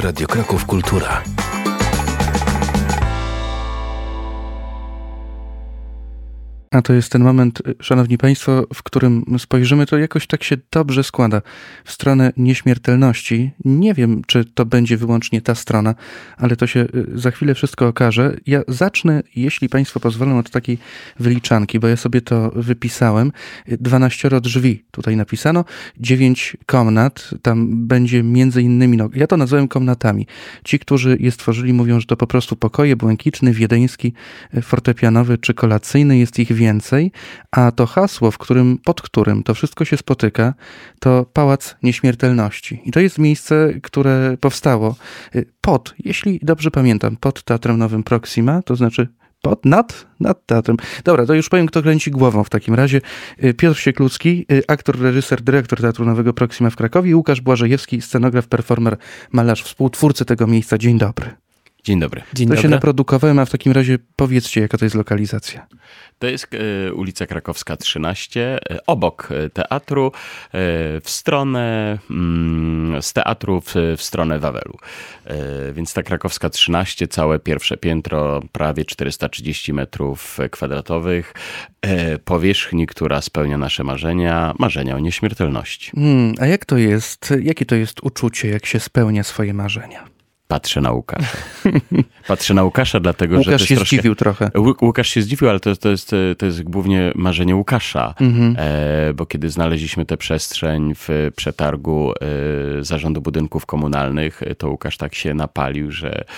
Radio Kraków Kultura. A to jest ten moment, szanowni państwo, w którym spojrzymy, to jakoś tak się dobrze składa w stronę nieśmiertelności. Nie wiem, czy to będzie wyłącznie ta strona, ale to się za chwilę wszystko okaże. Ja zacznę, jeśli państwo pozwolą, od takiej wyliczanki, bo ja sobie to wypisałem. 12 drzwi tutaj napisano, 9 komnat, tam będzie między innymi, no, ja to nazwałem komnatami. Ci, którzy je stworzyli, mówią, że to po prostu pokoje, błękitny, wiedeński, fortepianowy czy kolacyjny, jest ich więcej, a to hasło, pod którym to wszystko się spotyka, to Pałac Nieśmiertelności. I to jest miejsce, które powstało jeśli dobrze pamiętam, pod Teatrem Nowym Proxima, to znaczy nad teatrem. Dobra, to już powiem, kto kręci głową w takim razie. Piotr Sieklucki, aktor, reżyser, dyrektor Teatru Nowego Proxima w Krakowie, Łukasz Błażejewski, scenograf, performer, malarz, współtwórcy tego miejsca. Dzień dobry. Dzień dobry. To się naprodukowałem, a w takim razie powiedzcie, jaka to jest lokalizacja. To jest ulica Krakowska 13, obok teatru, z teatru w stronę Wawelu. Więc ta Krakowska 13, całe pierwsze piętro, prawie 430 metrów kwadratowych, powierzchni, która spełnia nasze marzenia o nieśmiertelności. A jak to jest, jakie to jest uczucie, jak się spełnia swoje marzenia? Patrzę na Łukasza, dlatego że... Łukasz się zdziwił trochę. Łukasz się zdziwił, ale to jest głównie marzenie Łukasza. Bo kiedy znaleźliśmy tę przestrzeń w przetargu Zarządu Budynków Komunalnych, to Łukasz tak się napalił,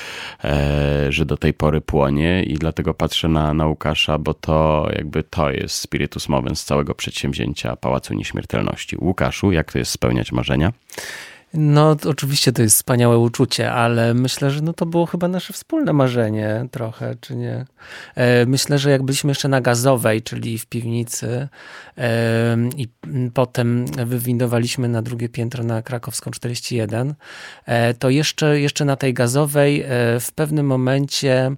że do tej pory płonie i dlatego patrzę na Łukasza, bo to jest spiritus movens całego przedsięwzięcia Pałacu Nieśmiertelności. Łukaszu, jak to jest spełniać marzenia? No, oczywiście to jest wspaniałe uczucie, ale myślę, że to było chyba nasze wspólne marzenie trochę, czy nie? Myślę, że jak byliśmy jeszcze na Gazowej, czyli w piwnicy i potem wywindowaliśmy na drugie piętro na Krakowską 41, to jeszcze na tej Gazowej w pewnym momencie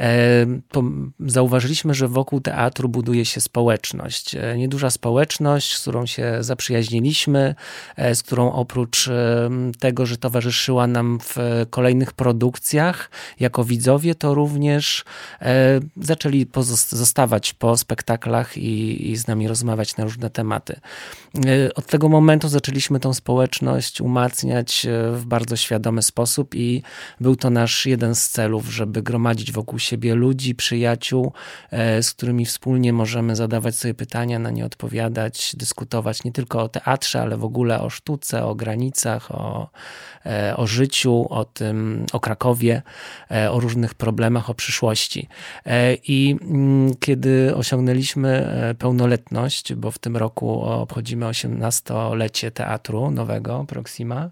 zauważyliśmy, że wokół teatru buduje się społeczność. Nieduża społeczność, z którą się zaprzyjaźniliśmy, z którą oprócz tego, że towarzyszyła nam w kolejnych produkcjach jako widzowie, to również zaczęli zostawać po spektaklach i z nami rozmawiać na różne tematy. Od tego momentu zaczęliśmy tą społeczność umacniać w bardzo świadomy sposób i był to nasz jeden z celów, żeby gromadzić wokół siebie ludzi, przyjaciół, z którymi wspólnie możemy zadawać sobie pytania, na nie odpowiadać, dyskutować nie tylko o teatrze, ale w ogóle o sztuce, o granicach, o życiu, o Krakowie, o różnych problemach, o przyszłości. I kiedy osiągnęliśmy pełnoletność, bo w tym roku obchodzimy 18-lecie Teatru Nowego Proxima,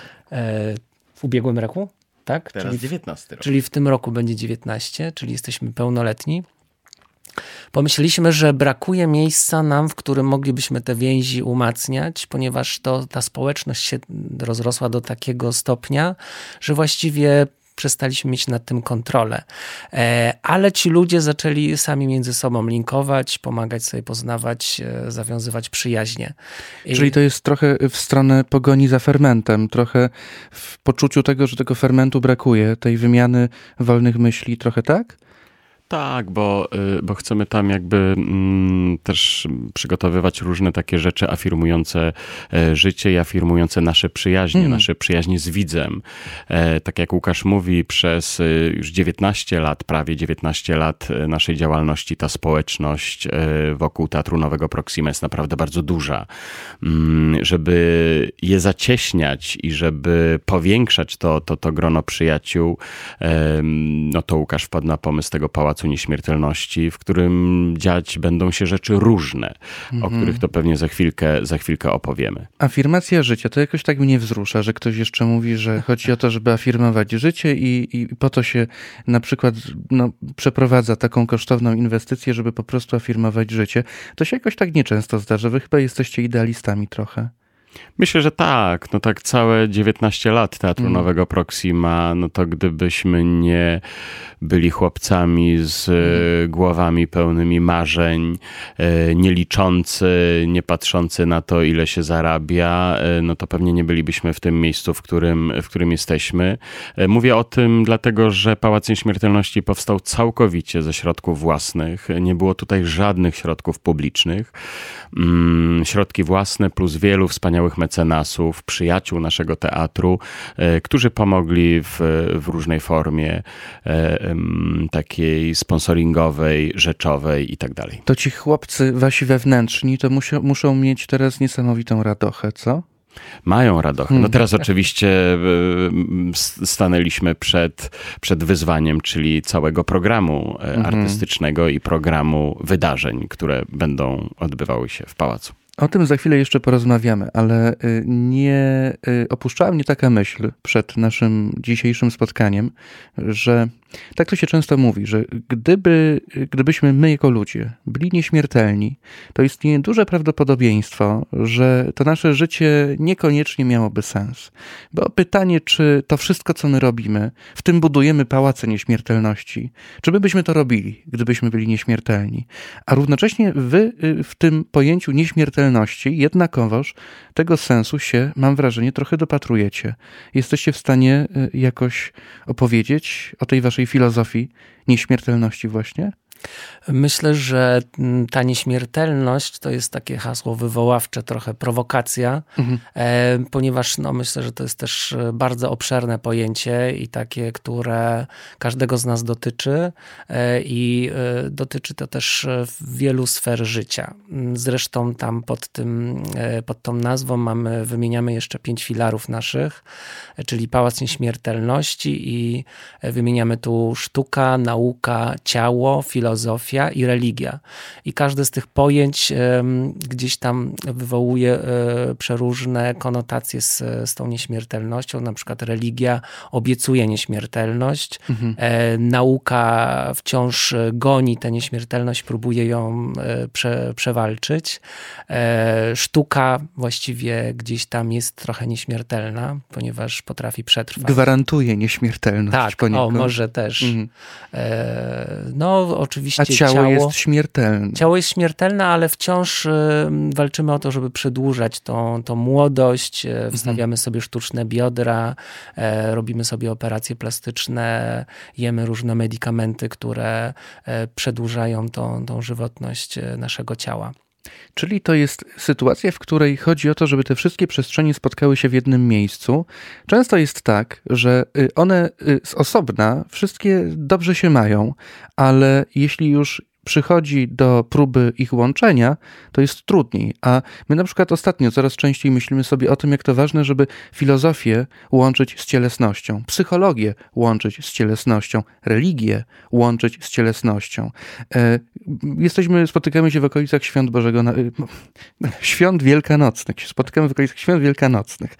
w ubiegłym roku, tak? Teraz 19 rok. Czyli w tym roku będzie 19, czyli jesteśmy pełnoletni. Pomyśleliśmy, że brakuje miejsca nam, w którym moglibyśmy te więzi umacniać, ponieważ ta społeczność się rozrosła do takiego stopnia, że właściwie przestaliśmy mieć nad tym kontrolę. Ale ci ludzie zaczęli sami między sobą linkować, pomagać sobie poznawać, zawiązywać przyjaźnie. Czyli to jest trochę w stronę pogoni za fermentem, trochę w poczuciu tego, że tego fermentu brakuje, tej wymiany wolnych myśli, trochę tak? Tak, bo chcemy tam też przygotowywać różne takie rzeczy afirmujące życie i afirmujące nasze przyjaźnie z widzem. Tak jak Łukasz mówi, przez już 19 lat, prawie 19 lat naszej działalności ta społeczność wokół Teatru Nowego Proxima jest naprawdę bardzo duża. Żeby je zacieśniać i żeby powiększać to grono przyjaciół, to Łukasz wpadł na pomysł tego Pałacu Nieśmiertelności, w którym dziać będą się rzeczy różne, o których to pewnie za chwilkę opowiemy. Afirmacja życia, to jakoś tak mnie wzrusza, że ktoś jeszcze mówi, że chodzi o to, żeby afirmować życie i po to się na przykład przeprowadza taką kosztowną inwestycję, żeby po prostu afirmować życie. To się jakoś tak nieczęsto zdarza. Wy chyba jesteście idealistami trochę. Myślę, że tak. No tak całe 19 lat Teatru Nowego Proxima, no to gdybyśmy nie byli chłopcami z głowami pełnymi marzeń, nie liczący, nie patrzący na to, ile się zarabia, no to pewnie nie bylibyśmy w tym miejscu, w którym jesteśmy. Mówię o tym dlatego, że Pałac Nieśmiertelności powstał całkowicie ze środków własnych. Nie było tutaj żadnych środków publicznych. Środki własne plus wielu wspaniałych mecenasów, przyjaciół naszego teatru, którzy pomogli w różnej formie, takiej sponsoringowej, rzeczowej i tak dalej. To ci chłopcy wasi wewnętrzni to muszą mieć teraz niesamowitą radochę, co? Mają radochę. No teraz oczywiście stanęliśmy przed wyzwaniem, czyli całego programu artystycznego i programu wydarzeń, które będą odbywały się w pałacu. O tym za chwilę jeszcze porozmawiamy, ale nie opuszczała mnie taka myśl przed naszym dzisiejszym spotkaniem, że tak to się często mówi, że gdybyśmy my jako ludzie byli nieśmiertelni, to istnieje duże prawdopodobieństwo, że to nasze życie niekoniecznie miałoby sens. Bo pytanie, czy to wszystko, co my robimy, w tym budujemy pałace nieśmiertelności, czy my byśmy to robili, gdybyśmy byli nieśmiertelni? A równocześnie wy w tym pojęciu nieśmiertelności jednakowoż tego sensu się, mam wrażenie, trochę dopatrujecie. Jesteście w stanie jakoś opowiedzieć o tej waszej filozofii nieśmiertelności właśnie? Myślę, że ta nieśmiertelność to jest takie hasło wywoławcze, trochę prowokacja, ponieważ myślę, że to jest też bardzo obszerne pojęcie i takie, które każdego z nas dotyczy i dotyczy to też wielu sfer życia. Zresztą tam pod tą nazwą wymieniamy jeszcze 5 filarów naszych, czyli Pałac Nieśmiertelności i wymieniamy tu sztuka, nauka, ciało, filozofia i religia. I każde z tych pojęć gdzieś tam wywołuje przeróżne konotacje z tą nieśmiertelnością. Na przykład religia obiecuje nieśmiertelność. Nauka wciąż goni tę nieśmiertelność, próbuje ją przewalczyć. Sztuka właściwie gdzieś tam jest trochę nieśmiertelna, ponieważ potrafi przetrwać. Gwarantuje nieśmiertelność. Tak, poniekąd. może też. Oczywiście ciało jest śmiertelne. Ciało jest śmiertelne, ale wciąż walczymy o to, żeby przedłużać tą młodość. Wstawiamy sobie sztuczne biodra, robimy sobie operacje plastyczne, jemy różne medykamenty, które przedłużają tą żywotność naszego ciała. Czyli to jest sytuacja, w której chodzi o to, żeby te wszystkie przestrzenie spotkały się w jednym miejscu. Często jest tak, że one z osobna wszystkie dobrze się mają, ale jeśli już przychodzi do próby ich łączenia, to jest trudniej. A my na przykład ostatnio coraz częściej myślimy sobie o tym, jak to ważne, żeby filozofię łączyć z cielesnością, psychologię łączyć z cielesnością, religię łączyć z cielesnością. Spotykamy się w okolicach Świąt Bożego, Świąt Wielkanocnych. Spotykamy w okolicach Świąt Wielkanocnych.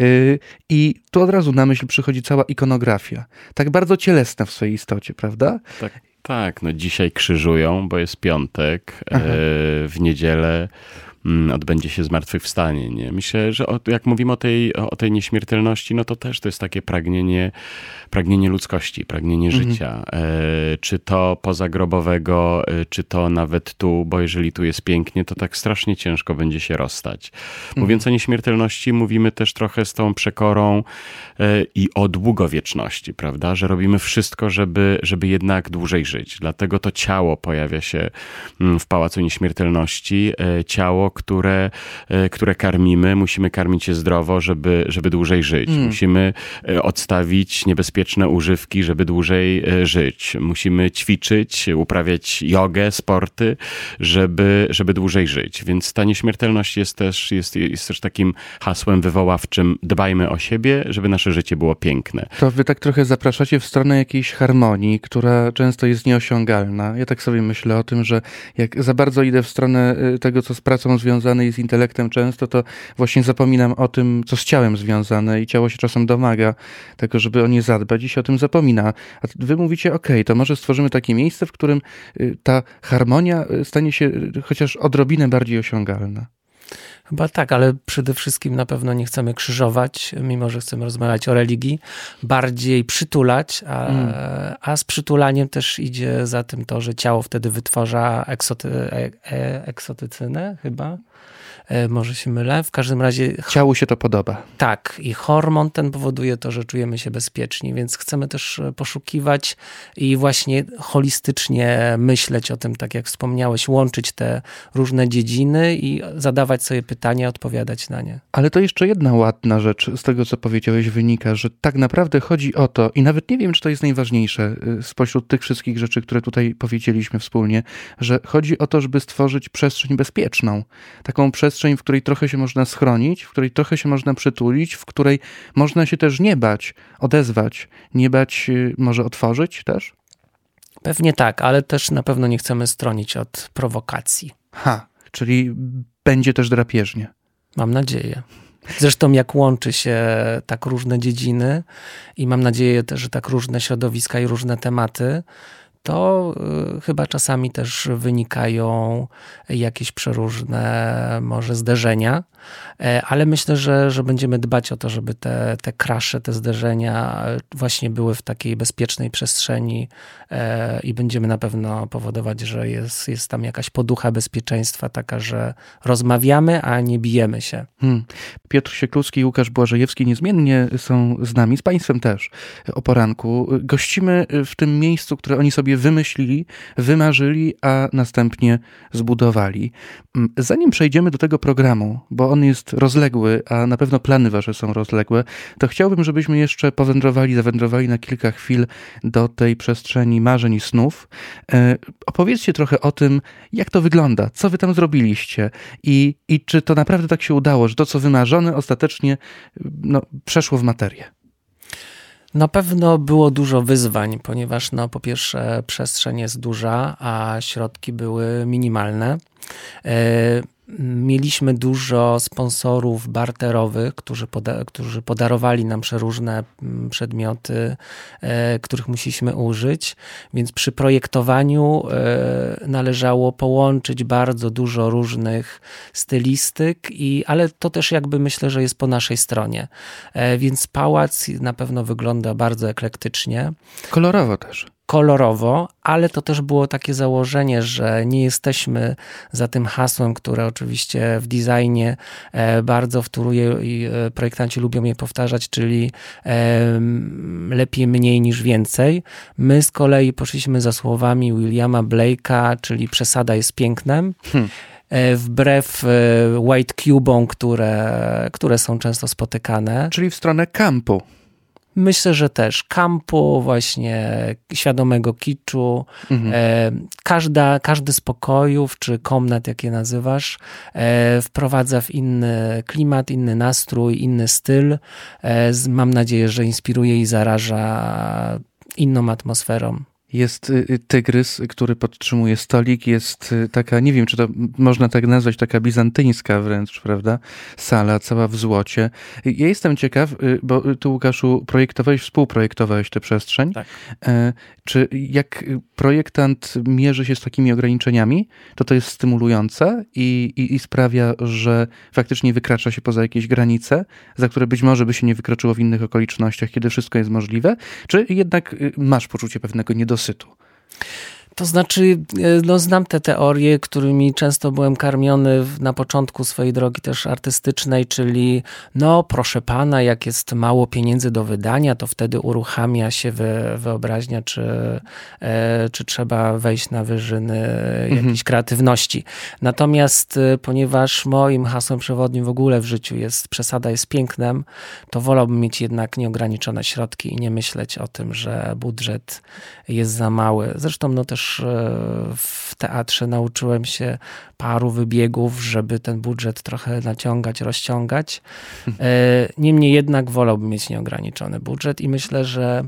I tu od razu na myśl przychodzi cała ikonografia. Tak bardzo cielesna w swojej istocie, prawda? Tak, dzisiaj krzyżują, bo jest piątek, w niedzielę odbędzie się zmartwychwstanie. Nie? Myślę, że jak mówimy o tej nieśmiertelności, no to też to jest takie pragnienie ludzkości, pragnienie życia. Czy to pozagrobowego, czy to nawet tu, bo jeżeli tu jest pięknie, to tak strasznie ciężko będzie się rozstać. Mówiąc o nieśmiertelności, mówimy też trochę z tą przekorą i o długowieczności, prawda? Że robimy wszystko, żeby jednak dłużej żyć. Dlatego to ciało pojawia się w Pałacu Nieśmiertelności. Ciało, które karmimy, musimy karmić je zdrowo, żeby dłużej żyć. Musimy odstawić niebezpieczne używki, żeby dłużej żyć. Musimy ćwiczyć, uprawiać jogę, sporty, żeby dłużej żyć. Więc ta nieśmiertelność jest też takim hasłem wywoławczym. Dbajmy o siebie, żeby nasze życie było piękne. To wy tak trochę zapraszacie w stronę jakiejś harmonii, która często jest nieosiągalna. Ja tak sobie myślę o tym, że jak za bardzo idę w stronę tego, co z pracą związane jest z intelektem często, to właśnie zapominam o tym, co z ciałem związane i ciało się czasem domaga tego, żeby o nie zadbać i się o tym zapomina. A wy mówicie, to może stworzymy takie miejsce, w którym ta harmonia stanie się chociaż odrobinę bardziej osiągalna. Chyba tak, ale przede wszystkim na pewno nie chcemy krzyżować, mimo że chcemy rozmawiać o religii, bardziej przytulać, a z przytulaniem też idzie za tym to, że ciało wtedy wytwarza eksotycynę chyba. Może się mylę. W każdym razie... Ciału się to podoba. Tak. I hormon ten powoduje to, że czujemy się bezpieczni, więc chcemy też poszukiwać i właśnie holistycznie myśleć o tym, tak jak wspomniałeś, łączyć te różne dziedziny i zadawać sobie pytania, odpowiadać na nie. Ale to jeszcze jedna ładna rzecz z tego, co powiedziałeś, wynika, że tak naprawdę chodzi o to, i nawet nie wiem, czy to jest najważniejsze spośród tych wszystkich rzeczy, które tutaj powiedzieliśmy wspólnie, że chodzi o to, żeby stworzyć przestrzeń bezpieczną. Taką przestrzeń, w której trochę się można schronić, w której trochę się można przytulić, w której można się też nie bać, odezwać, nie bać, może otworzyć też? Pewnie tak, ale też na pewno nie chcemy stronić od prowokacji. Czyli będzie też drapieżnie. Mam nadzieję. Zresztą jak łączy się tak różne dziedziny i mam nadzieję też, że tak różne środowiska i różne tematy, to chyba czasami też wynikają jakieś przeróżne może zderzenia, ale myślę, że będziemy dbać o to, żeby te crashe, te zderzenia właśnie były w takiej bezpiecznej przestrzeni i będziemy na pewno powodować, że jest tam jakaś poducha bezpieczeństwa taka, że rozmawiamy, a nie bijemy się. Piotr Sieklucki i Łukasz Błażejewski niezmiennie są z nami, z Państwem też o poranku. Gościmy w tym miejscu, które oni sobie wymyślili, wymarzyli, a następnie zbudowali. Zanim przejdziemy do tego programu, bo on jest rozległy, a na pewno plany wasze są rozległe, to chciałbym, żebyśmy jeszcze zawędrowali na kilka chwil do tej przestrzeni marzeń i snów. Opowiedzcie trochę o tym, jak to wygląda, co wy tam zrobiliście i czy to naprawdę tak się udało, że to, co wymarzone, ostatecznie przeszło w materię. Na pewno było dużo wyzwań, ponieważ po pierwsze przestrzeń jest duża, a środki były minimalne. Mieliśmy dużo sponsorów barterowych, którzy podarowali nam przeróżne przedmioty, których musieliśmy użyć, więc przy projektowaniu należało połączyć bardzo dużo różnych stylistyk, ale to też jakby myślę, że jest po naszej stronie. Więc pałac na pewno wygląda bardzo eklektycznie. Kolorowo też. Kolorowo, ale to też było takie założenie, że nie jesteśmy za tym hasłem, które oczywiście w designie bardzo wtóruje i projektanci lubią je powtarzać, czyli lepiej mniej niż więcej. My z kolei poszliśmy za słowami Williama Blake'a, czyli przesada jest pięknem. Wbrew white cube'om, które są często spotykane. Czyli w stronę kampu. Myślę, że też kampu, właśnie świadomego kiczu. Każdy z pokojów czy komnat, jak je nazywasz, wprowadza w inny klimat, inny nastrój, inny styl. Mam nadzieję, że inspiruje i zaraża inną atmosferą. Jest tygrys, który podtrzymuje stolik, jest taka, nie wiem, czy to można tak nazwać, taka bizantyńska wręcz, prawda? Sala cała w złocie. Ja jestem ciekaw, bo ty, Łukaszu, współprojektowałeś tę przestrzeń. Tak. Czy jak projektant mierzy się z takimi ograniczeniami, to jest stymulujące i sprawia, że faktycznie wykracza się poza jakieś granice, za które być może by się nie wykroczyło w innych okolicznościach, kiedy wszystko jest możliwe? Czy jednak masz poczucie pewnego niedosytu? To znaczy, znam te teorie, którymi często byłem karmiony na początku swojej drogi też artystycznej, czyli proszę pana, jak jest mało pieniędzy do wydania, to wtedy uruchamia się wyobraźnia, czy trzeba wejść na wyżyny jakiejś kreatywności. Natomiast ponieważ moim hasłem przewodnim w ogóle w życiu jest przesada jest pięknem, to wolałbym mieć jednak nieograniczone środki i nie myśleć o tym, że budżet jest za mały. Zresztą też w teatrze nauczyłem się paru wybiegów, żeby ten budżet trochę naciągać, rozciągać. Niemniej jednak wolałbym mieć nieograniczony budżet i myślę, że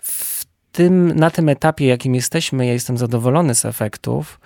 na tym etapie, jakim jesteśmy, ja jestem zadowolony z efektów,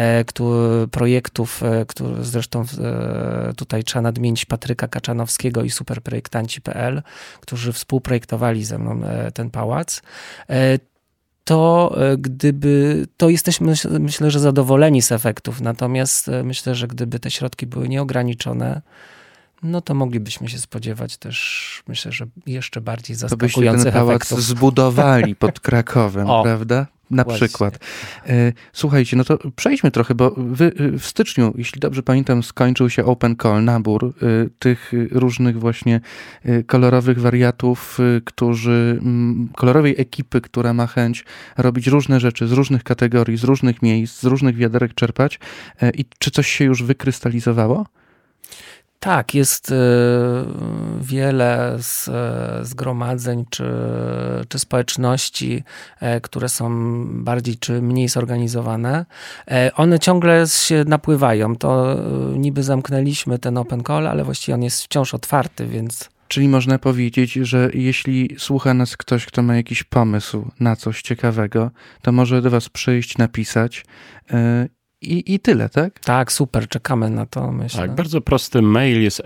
projektów, zresztą tutaj trzeba nadmienić Patryka Kaczanowskiego i superprojektanci.pl, którzy współprojektowali ze mną ten pałac. to to jesteśmy, myślę, że zadowoleni z efektów, natomiast myślę, że gdyby te środki były nieograniczone, no to moglibyśmy się spodziewać też, myślę, że jeszcze bardziej zaskakujących efektów. To byście ten pałac zbudowali pod Krakowem, prawda? Na właśnie. przykład. Słuchajcie, no to przejdźmy trochę, bo wy w styczniu, jeśli dobrze pamiętam, skończył się open call, nabór tych różnych właśnie kolorowych wariatów, kolorowej ekipy, która ma chęć robić różne rzeczy z różnych kategorii, z różnych miejsc, z różnych wiaderek czerpać. I czy coś się już wykrystalizowało? Tak, jest wiele zgromadzeń czy społeczności, które są bardziej czy mniej zorganizowane. One ciągle się napływają. To niby zamknęliśmy ten open call, ale właściwie on jest wciąż otwarty, więc... Czyli można powiedzieć, że jeśli słucha nas ktoś, kto ma jakiś pomysł na coś ciekawego, to może do was przyjść, napisać i tyle, tak? Tak, super, czekamy na to, myślę. Tak, bardzo prosty mail jest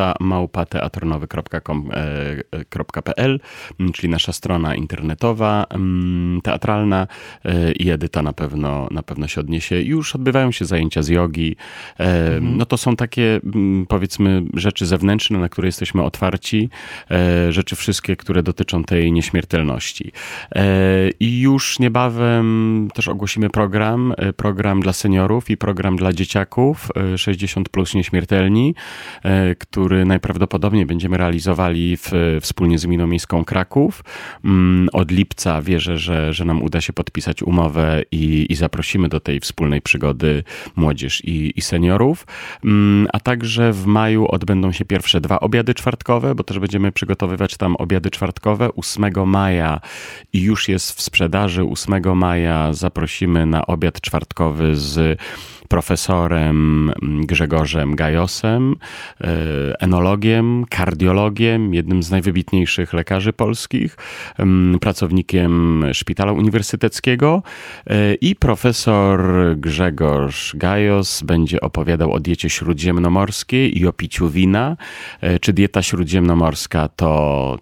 edyta@teatronowy.pl, czyli nasza strona internetowa, teatralna, i Edyta na pewno się odniesie. Już odbywają się zajęcia z jogi. No to są takie, powiedzmy, rzeczy zewnętrzne, na które jesteśmy otwarci, rzeczy wszystkie, które dotyczą tej nieśmiertelności. I już niebawem też ogłosimy program dla seniorów i program dla dzieciaków 60+ Nieśmiertelni, który najprawdopodobniej będziemy realizowali wspólnie z Gminą Miejską Kraków. Od lipca wierzę, że nam uda się podpisać umowę i zaprosimy do tej wspólnej przygody młodzież i seniorów. A także w maju odbędą się pierwsze 2 obiady czwartkowe, bo też będziemy przygotowywać tam obiady czwartkowe 8 maja i już jest w sprzedaży. 8 maja zaprosimy na obiad czwartkowy z profesorem Grzegorzem Gajosem, enologiem, kardiologiem, jednym z najwybitniejszych lekarzy polskich, pracownikiem Szpitala Uniwersyteckiego, i profesor Grzegorz Gajos będzie opowiadał o diecie śródziemnomorskiej i o piciu wina. Czy dieta śródziemnomorska to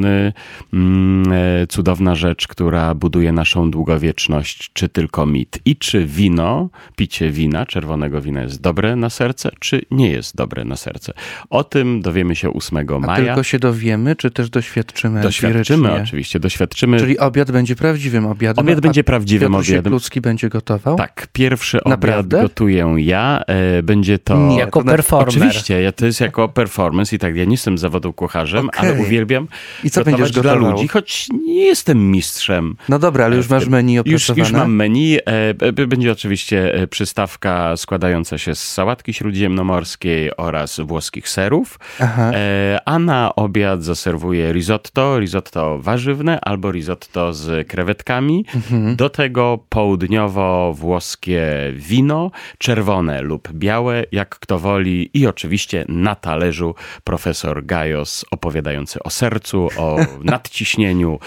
cudowna rzecz, która buduje naszą długowieczność, czy tylko mit? I czy picie wina, czerwonego wina jest dobre na serce, czy nie jest dobre na serce? O tym dowiemy się 8 maja. A tylko się dowiemy, czy też doświadczymy? Doświadczymy, oczywiście, doświadczymy. Czyli obiad będzie prawdziwym obiadem? Obiad będzie prawdziwym obiadem. Piotr Ludzki będzie gotował? Tak, pierwszy Naprawdę? obiad gotuję ja. Będzie to... Nie, jako performer. Oczywiście, to jest jako performance i tak, ja nie jestem z zawodu kucharzem, ale uwielbiam I co będziesz dla gotował? ludzi, choć nie jestem mistrzem. No dobra, ale już masz menu opracowane? Już mam menu. Będzie oczywiście przystawka składająca się z sałatki śródziemnomorskiej oraz włoskich serów. A na obiad zaserwuję risotto warzywne albo risotto z krewetkami. Do tego południowo-włoskie wino, czerwone lub białe, jak kto woli, i oczywiście na talerzu profesor Gajos opowiadający o sercu, o nadciśnieniu,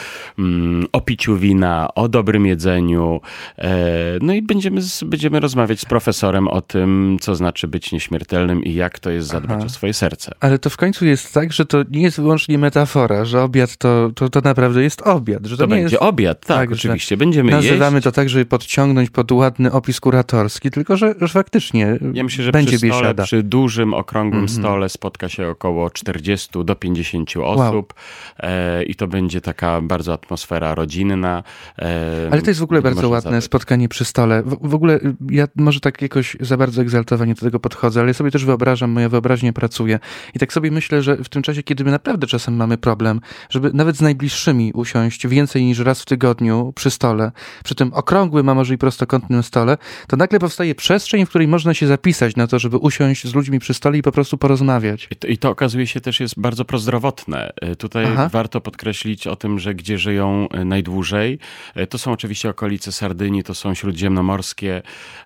o piciu wina, o dobrym jedzeniu. No i będziemy rozmawiać z profesorem o tym, co znaczy być nieśmiertelnym i jak to jest zadbać o swoje serce. Ale to w końcu jest tak, że to nie jest wyłącznie metafora, że obiad to naprawdę jest obiad. Że to nie będzie jest obiad, tak, oczywiście. Będziemy nazywamy jeść. to tak, żeby podciągnąć pod ładny opis kuratorski, tylko że faktycznie ja myślę, że będzie biesiada. Przy dużym, okrągłym stole spotka się około 40 do 50 osób. I to będzie taka bardzo atmosfera rodzinna. Ale to jest w ogóle bardzo ładne spotkanie przy stole. W ogóle ja może tak jakoś za bardzo egzaltowanie do tego podchodzę, ale ja sobie też wyobrażam, moja wyobraźnia pracuje. I tak sobie myślę, że w tym czasie, kiedy my naprawdę czasem mamy problem, żeby nawet z najbliższymi usiąść więcej niż raz w tygodniu przy stole, przy tym okrągłym, a może i prostokątnym stole, to nagle powstaje przestrzeń, w której można się zapisać na to, żeby usiąść z ludźmi przy stole i po prostu porozmawiać. I to okazuje się też jest bardzo prozdrowotne. Tutaj warto podkreślić o tym, że gdzie żyją najdłużej, to są oczywiście okolice Sardynii, to są śródziemnomorskie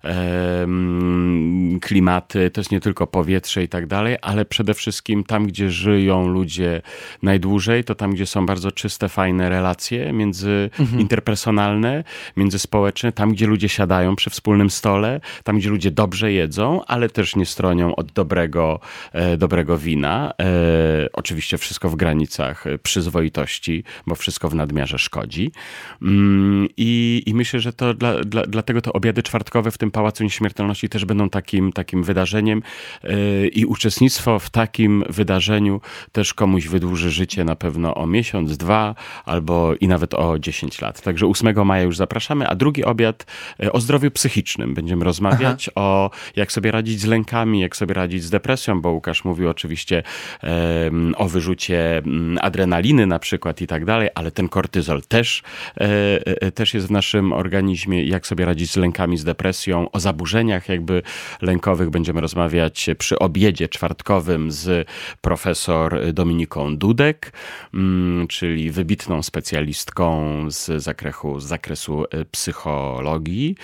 klimaty, to jest nie tylko powietrze i tak dalej, ale przede wszystkim tam, gdzie żyją ludzie najdłużej, to tam, gdzie są bardzo czyste, fajne relacje interpersonalne, międzyspołeczne, tam, gdzie ludzie siadają przy wspólnym stole, tam, gdzie ludzie dobrze jedzą, ale też nie stronią od dobrego wina. Oczywiście wszystko w granicach przyzwoitości, bo wszystko w nadmiarze szkodzi. I myślę, że to dlatego te obiady czwartkowe w tym Pałacu Nieśmiertelności też będą takim wydarzeniem i uczestnictwo w takim wydarzeniu też komuś wydłuży życie na pewno o miesiąc, 2 albo i nawet o 10 lat. Także 8 maja już zapraszamy, a drugi obiad o zdrowiu psychicznym. Będziemy rozmawiać o jak sobie radzić z lękami, jak sobie radzić z depresją, bo Łukasz mówił oczywiście o wyrzucie adrenaliny na przykład i tak dalej, ale ten kortyzol też jest w naszym organizmie. Jak sobie radzić z lękami, z depresją, o zaburzeniach jakby lękowych będziemy rozmawiać przy obiedzie czwartkowym z profesor Dominiką Dudek, czyli wybitną specjalistką z zakresu psychologii.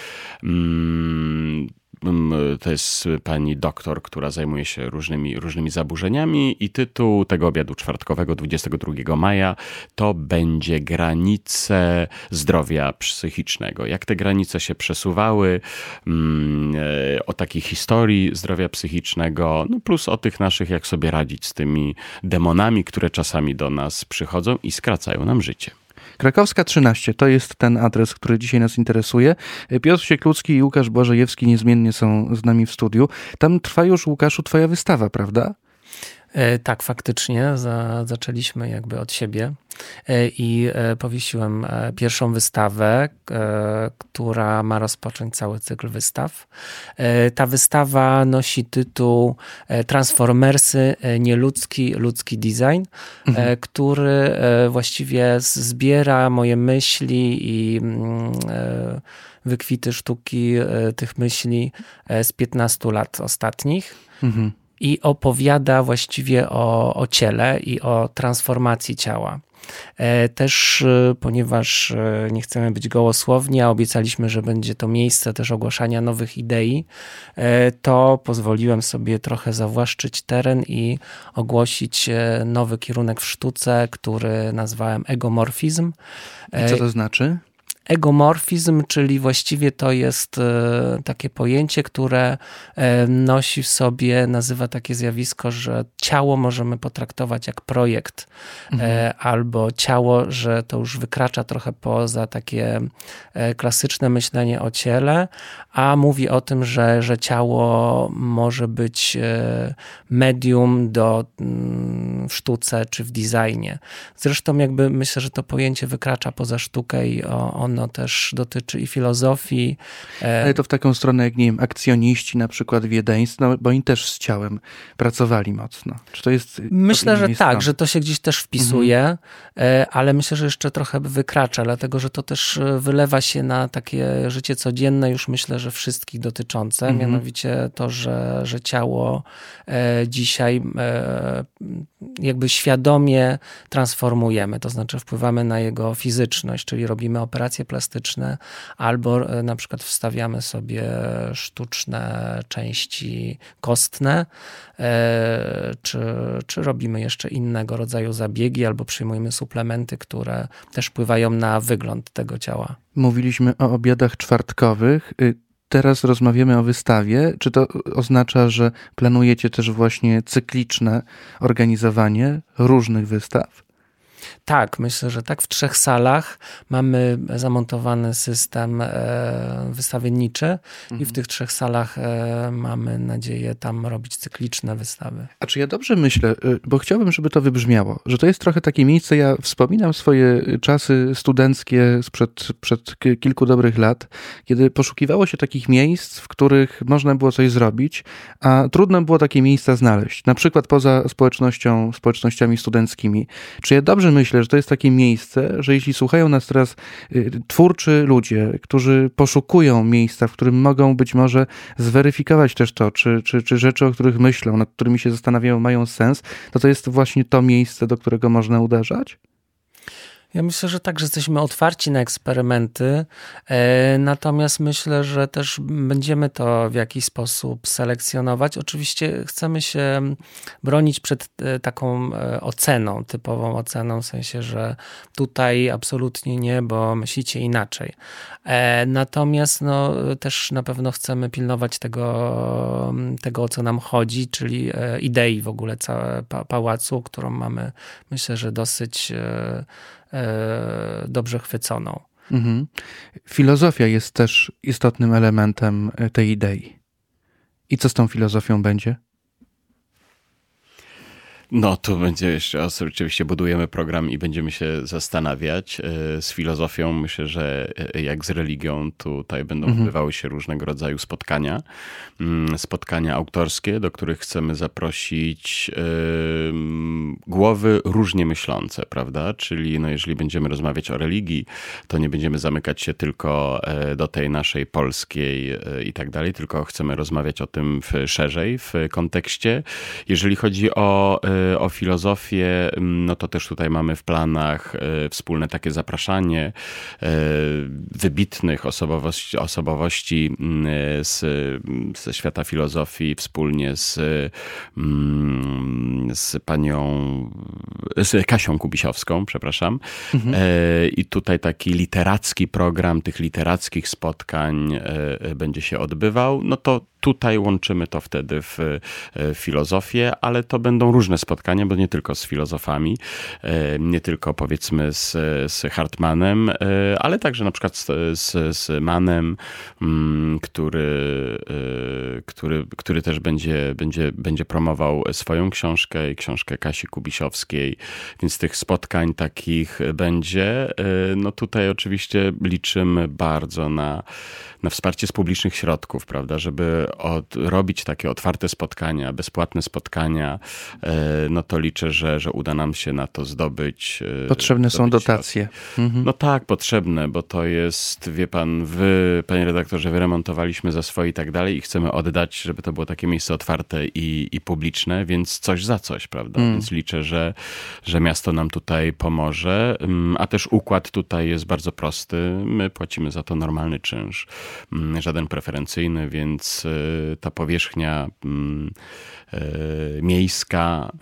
To jest pani doktor, która zajmuje się różnymi zaburzeniami i tytuł tego obiadu czwartkowego 22 maja to będzie granice zdrowia psychicznego. Jak te granice się przesuwały, o takiej historii zdrowia psychicznego, no plus o tych naszych, jak sobie radzić z tymi demonami, które czasami do nas przychodzą i skracają nam życie. Krakowska 13 to jest ten adres, który dzisiaj nas interesuje. Piotr Sieklucki i Łukasz Błażejewski niezmiennie są z nami w studiu. Tam trwa już, Łukaszu, twoja wystawa, prawda? Tak, faktycznie. Zaczęliśmy jakby od siebie i powiesiłem pierwszą wystawę, która ma rozpocząć cały cykl wystaw. Ta wystawa nosi tytuł Transformersy, nieludzki, ludzki design, który właściwie zbiera moje myśli i wykwity sztuki tych myśli z 15 lat ostatnich. I opowiada właściwie o ciele i o transformacji ciała. Też, ponieważ nie chcemy być gołosłowni, a obiecaliśmy, że będzie to miejsce też ogłaszania nowych idei, to pozwoliłem sobie trochę zawłaszczyć teren i ogłosić nowy kierunek w sztuce, który nazwałem egomorfizm. I co to znaczy? Egomorfizm, czyli właściwie to jest takie pojęcie, które nosi w sobie, nazywa takie zjawisko, że ciało możemy potraktować jak projekt, albo ciało, że to już wykracza trochę poza takie klasyczne myślenie o ciele, a mówi o tym, że ciało może być medium w sztuce czy w designie. Zresztą jakby myślę, że to pojęcie wykracza poza sztukę i ono też dotyczy i filozofii. Ale to w taką stronę jak, nie wiem, akcjoniści na przykład wiedeńscy, no bo oni też z ciałem pracowali mocno. Czy to jest... Myślę, że tak, że to się gdzieś też wpisuje, ale myślę, że jeszcze trochę wykracza, dlatego, że to też wylewa się na takie życie codzienne, już myślę, że wszystkich dotyczące, mianowicie to, że ciało dzisiaj jakby świadomie transformujemy, to znaczy wpływamy na jego fizyczność, czyli robimy operacje plastyczne albo na przykład wstawiamy sobie sztuczne części kostne, czy robimy jeszcze innego rodzaju zabiegi albo przyjmujemy suplementy, które też wpływają na wygląd tego ciała. Mówiliśmy o obiadach czwartkowych. Teraz rozmawiamy o wystawie. Czy to oznacza, że planujecie też właśnie cykliczne organizowanie różnych wystaw? Tak, myślę, że tak. W 3 salach mamy zamontowany system wystawienniczy i w tych 3 salach mamy nadzieję tam robić cykliczne wystawy. A czy ja dobrze myślę, bo chciałbym, żeby to wybrzmiało, że to jest trochę takie miejsce, ja wspominam swoje czasy studenckie sprzed kilku dobrych lat, kiedy poszukiwało się takich miejsc, w których można było coś zrobić, a trudno było takie miejsca znaleźć, na przykład poza społecznościami studenckimi. Czy ja dobrze myślę, że to jest takie miejsce, że jeśli słuchają nas teraz twórczy ludzie, którzy poszukują miejsca, w którym mogą być może zweryfikować też to, czy rzeczy, o których myślą, nad którymi się zastanawiają, mają sens, to jest właśnie to miejsce, do którego można uderzać? Ja myślę, że tak, że jesteśmy otwarci na eksperymenty, natomiast myślę, że też będziemy to w jakiś sposób selekcjonować. Oczywiście chcemy się bronić przed taką oceną, typową oceną, w sensie, że tutaj absolutnie nie, bo myślicie inaczej. Natomiast no, też na pewno chcemy pilnować tego, o co nam chodzi, czyli idei w ogóle całego pałacu, którą mamy, myślę, że dosyć dobrze chwyconą. Mhm. Filozofia jest też istotnym elementem tej idei. I co z tą filozofią będzie? No, tu będzie jeszcze raz, oczywiście budujemy program i będziemy się zastanawiać. Z filozofią myślę, że jak z religią, tutaj będą odbywały się różnego rodzaju spotkania. Spotkania autorskie, do których chcemy zaprosić głowy różnie myślące, prawda? Czyli no, jeżeli będziemy rozmawiać o religii, to nie będziemy zamykać się tylko do tej naszej polskiej i tak dalej, tylko chcemy rozmawiać o tym szerzej, w kontekście. Jeżeli chodzi o filozofię, no to też tutaj mamy w planach wspólne takie zapraszanie wybitnych osobowości ze świata filozofii wspólnie z Kasią Kubisiowską, przepraszam. I tutaj taki literacki program tych literackich spotkań będzie się odbywał. No to tutaj łączymy to wtedy w filozofię, ale to będą różne spotkania, bo nie tylko z filozofami, nie tylko powiedzmy z Hartmanem, ale także na przykład z Mannem, który też będzie promował swoją książkę i książkę Kasi Kubisiowskiej, więc tych spotkań takich będzie. No tutaj oczywiście liczymy bardzo na wsparcie z publicznych środków, prawda, żeby robić takie otwarte spotkania, bezpłatne spotkania, no to liczę, że uda nam się na to zdobyć. Potrzebne są dotacje. No tak, potrzebne, bo to jest, wie pan, panie redaktorze, wyremontowaliśmy za swoje i tak dalej i chcemy oddać, żeby to było takie miejsce otwarte i publiczne, więc coś za coś, prawda? Więc liczę, że miasto nam tutaj pomoże, a też układ tutaj jest bardzo prosty. My płacimy za to normalny czynsz, żaden preferencyjny, więc ta powierzchnia miejska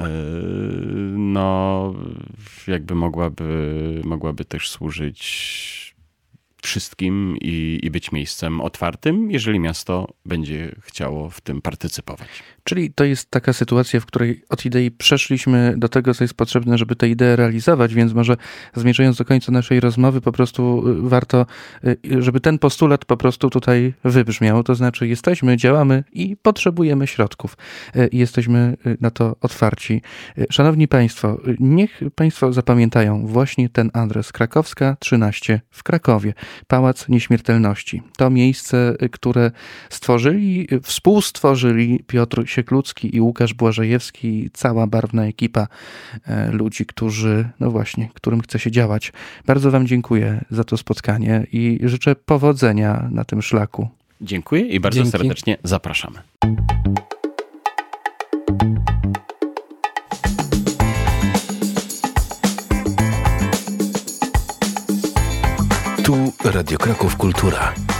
no jakby mogłaby też służyć wszystkim i być miejscem otwartym, jeżeli miasto będzie chciało w tym partycypować. Czyli to jest taka sytuacja, w której od idei przeszliśmy do tego, co jest potrzebne, żeby tę ideę realizować, więc może zmierzając do końca naszej rozmowy, po prostu warto, żeby ten postulat po prostu tutaj wybrzmiał. To znaczy jesteśmy, działamy i potrzebujemy środków. Jesteśmy na to otwarci. Szanowni Państwo, niech Państwo zapamiętają właśnie ten adres. Krakowska 13 w Krakowie. Pałac Nieśmiertelności. To miejsce, które współstworzyli Piotr Sieklucki i Łukasz Błażejewski, cała barwna ekipa ludzi, którym chce się działać. Bardzo Wam dziękuję za to spotkanie i życzę powodzenia na tym szlaku. Dziękuję i bardzo serdecznie zapraszamy. Tu Radio Kraków Kultura.